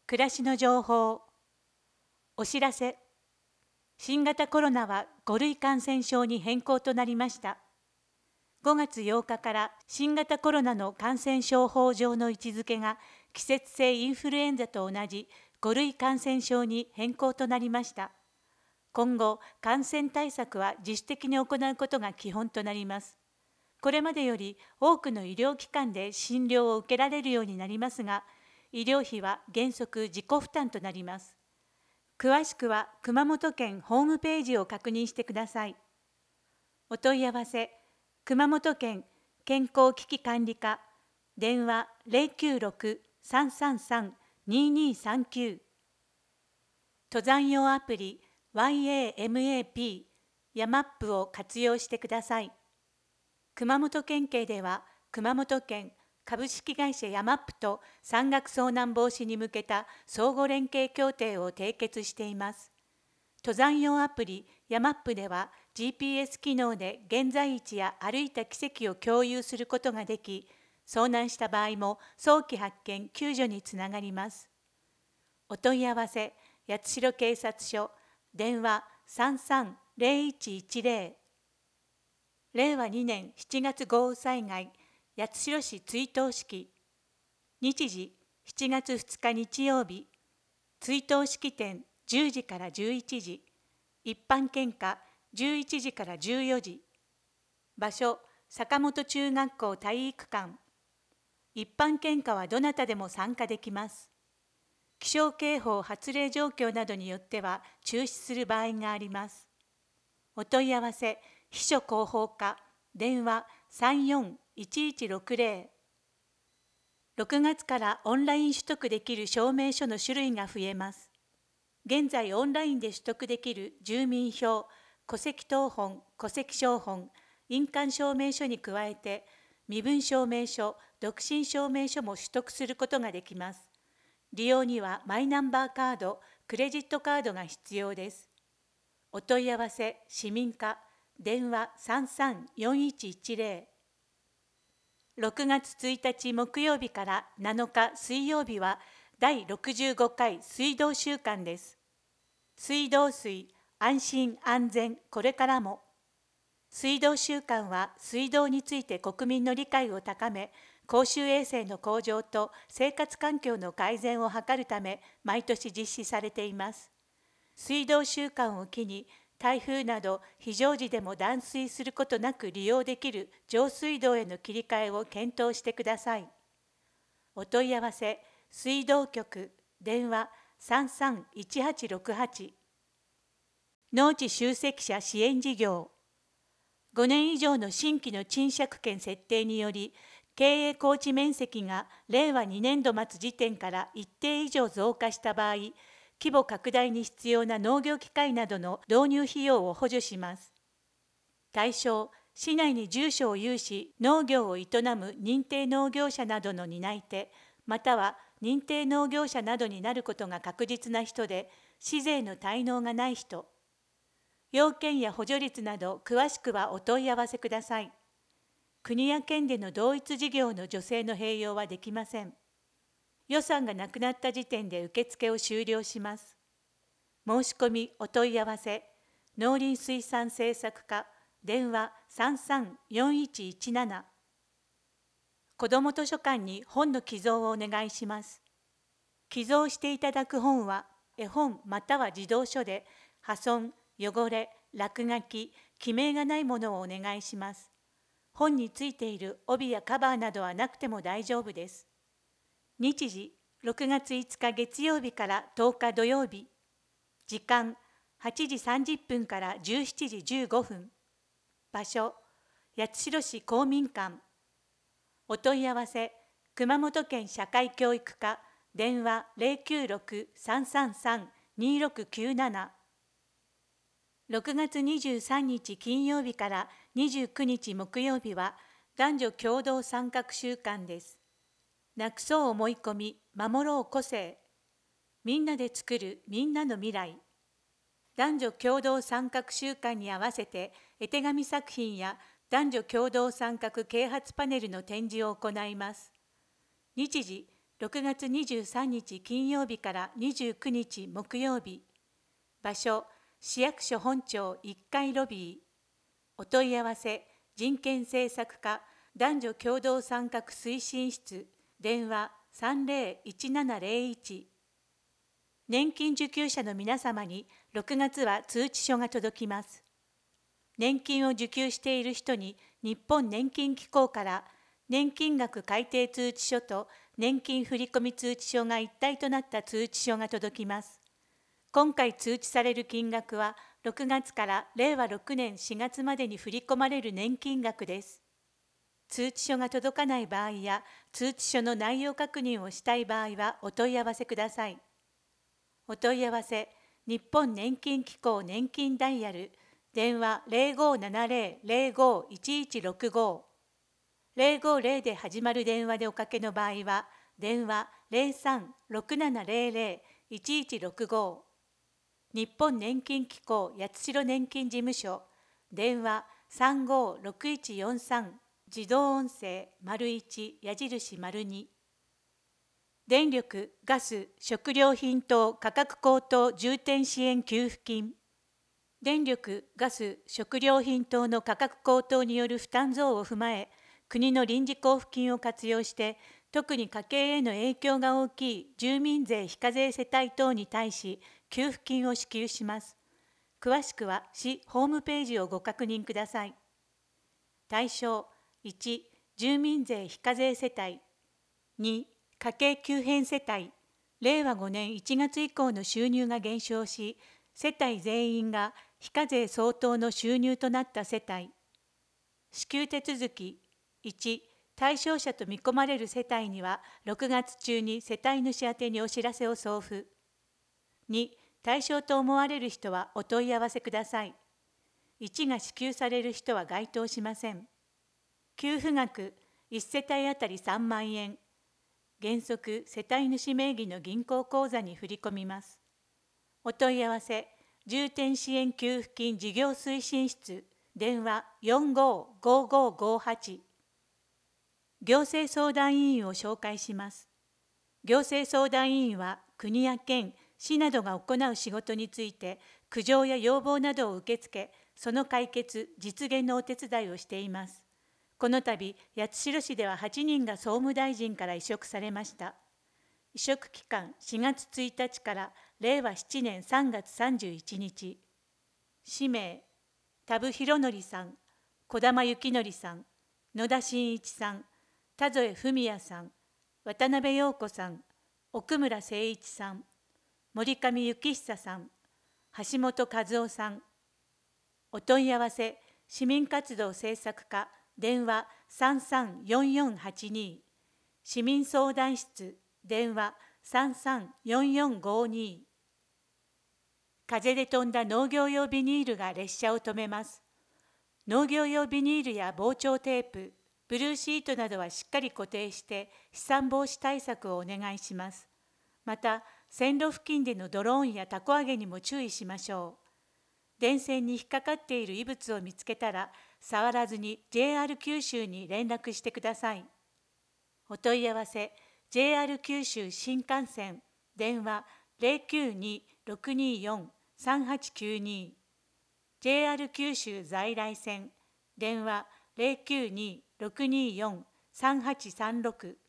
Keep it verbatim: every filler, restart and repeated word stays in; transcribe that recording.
暮らしの情報。お知らせ。新型コロナはご類感染症に変更となりました。ごがつようかから新型コロナの感染症法上の位置づけが季節性インフルエンザと同じご類感染症に変更となりました。今後、感染対策は自主的に行うことが基本となります。これまでより多くの医療機関で診療を受けられるようになりますが、医療費は原則自己負担となります。詳しくは熊本県ホームページを確認してください。お問い合わせ、熊本県健康危機管理課、電話 ゼロきゅうろく さんさんさん ににさんきゅう。登山用アプリ ワイエーエムエーピー ヤマップを活用してください。熊本県警では熊本県株式会社ヤマップと山岳遭難防止に向けた相互連携協定を締結しています。登山用アプリヤマップでは ジーピーエス 機能で現在位置や歩いた軌跡を共有することができ、遭難した場合も早期発見・救助につながります。お問い合わせ、八代警察署、電話 さんさんゼロいちいちゼロ。れいわにねんしちがつ豪雨災害八代市追悼式。日時しちがつふつか日曜日。追悼式典じゅうじからじゅういちじ。一般献花じゅういちじからじゅうよじ。場所坂本中学校体育館。一般献花はどなたでも参加できます。気象警報発令状況などによっては中止する場合があります。お問い合わせ、秘書広報課、電話 さんよんいちいちろくゼロ。ろくがつからオンライン取得できる証明書の種類が増えます。現在オンラインで取得できる住民票、戸籍謄本、戸籍抄本、印鑑証明書に加えて、身分証明書、独身証明書も取得することができます。利用にはマイナンバーカード、クレジットカードが必要です。お問い合わせ、市民課、電話 さんさんよんいちいちゼロ。ろくがつついたち木曜日からなのか水曜日はだいろくじゅうごかい水道週間です。水道水、安心安全これからも。水道週間は水道について国民の理解を高め、公衆衛生の向上と生活環境の改善を図るため毎年実施されています。水道週間を機に台風など非常時でも断水することなく利用できる上水道への切り替えを検討してください。お問い合わせ、水道局、電話 さんさんいちはちろくはち。農地集積者支援事業。ごねん以上の新規の賃借権設定により、経営耕地面積がれいわにねんど末時点から一定以上増加した場合、規模拡大に必要な農業機械などの導入費用を補助します。対象、市内に住所を有し農業を営む認定農業者などの担い手、または認定農業者などになることが確実な人で、市税の滞納がない人。要件や補助率など詳しくはお問い合わせください。国や県での同一事業の助成の併用はできません。予算がなくなった時点で受付を終了します。申し込みお問い合わせ、農林水産政策課、電話 さんさんよんいちいちなな。子ども図書館に本の寄贈をお願いします。寄贈していただく本は、絵本または児童書で、破損、汚れ、落書き、記名がないものをお願いします。本についている帯やカバーなどはなくても大丈夫です。日時、ろくがついつか月曜日からとおか土曜日。時間、はちじさんじゅっぷんからじゅうしちじじゅうごふん。場所、八代市公民館。お問い合わせ、熊本県社会教育課、電話 ゼロきゅうろく さんさんさん にろくきゅうなな。ろくがつにじゅうさんにち金曜日からにじゅうくにち木曜日は男女共同参画週間です。なくそう思い込み、守ろう個性。みんなで作るみんなの未来。男女共同参画週間に合わせて絵手紙作品や男女共同参画啓発パネルの展示を行います。日時、 ろくがつにじゅうさんにち金曜日からにじゅうくにち木曜日。場所、市役所本庁いっかいロビー。お問い合わせ、人権政策課男女共同参画推進室、電話さんぜろいちななぜろいち。年金受給者の皆様にろくがつは通知書が届きます。年金を受給している人に日本年金機構から年金額改定通知書と年金振込通知書が一体となった通知書が届きます。今回通知される金額はろくがつかられいわろくねんしがつまでに振り込まれる年金額です。通知書が届かない場合や通知書の内容確認をしたい場合はお問い合わせください。お問い合わせ、日本年金機構年金ダイヤル、電話ぜろごななぜろぜろごいちいちろくご。ぜろごぜろで始まる電話でおかけの場合は、電話ぜろさんろくななぜろぜろいちいちろくご。日本年金機構八代年金事務所、電話さんごろくいちよんさん、自動音声丸いち矢印丸に。電力・ガス・食料品等価格高騰重点支援給付金。電力・ガス・食料品等の価格高騰による負担増を踏まえ、国の臨時交付金を活用して、特に家計への影響が大きい住民税非課税世帯等に対し、給付金を支給します。詳しくは市ホームページをご確認ください。対象いち、住民税非課税世帯。に、家計急変世帯。れいわごねんいちがつ以降の収入が減少し、世帯全員が非課税相当の収入となった世帯。支給手続きいち、対象者と見込まれる世帯にはろくがつ中に世帯主宛にお知らせを送付。に、対象と思われる人はお問い合わせください。いちが支給される人は該当しません。給付額いち世帯あたりさんまんえん。原則世帯主名義の銀行口座に振り込みます。お問い合わせ、重点支援給付金事業推進室、電話よんごごごごはち。行政相談委員を紹介します。行政相談委員は国や県、市などが行う仕事について苦情や要望などを受け付け、その解決・実現のお手伝いをしています。この度、八代市でははちにんが総務大臣から委嘱されました。委嘱期間しがつついたちかられいわななねんさんがつさんじゅういちにち。氏名、田部博則さん、児玉幸則さん、野田真一さん、田添文也さん、渡辺陽子さん、奥村誠一さん、森上幸久さん、橋本和夫さん。お問い合わせ、市民活動政策課、電話さんさんよんよんはちに、市民相談室、電話さんさんよんよんごに。風で飛んだ農業用ビニールが列車を止めます。農業用ビニールや防潮テープ、ブルーシートなどはしっかり固定して飛散防止対策をお願いします。また、線路付近でのドローンや凧揚げにも注意しましょう。電線に引っかかっている異物を見つけたら、触らずに ジェイアール 九州に連絡してください。お問い合わせ、ジェイアール 九州新幹線、電話ぜろきゅうにろくによんさんはちきゅうに。ジェイアール 九州在来線、電話ぜろきゅうにろくによんさんはちさんろく。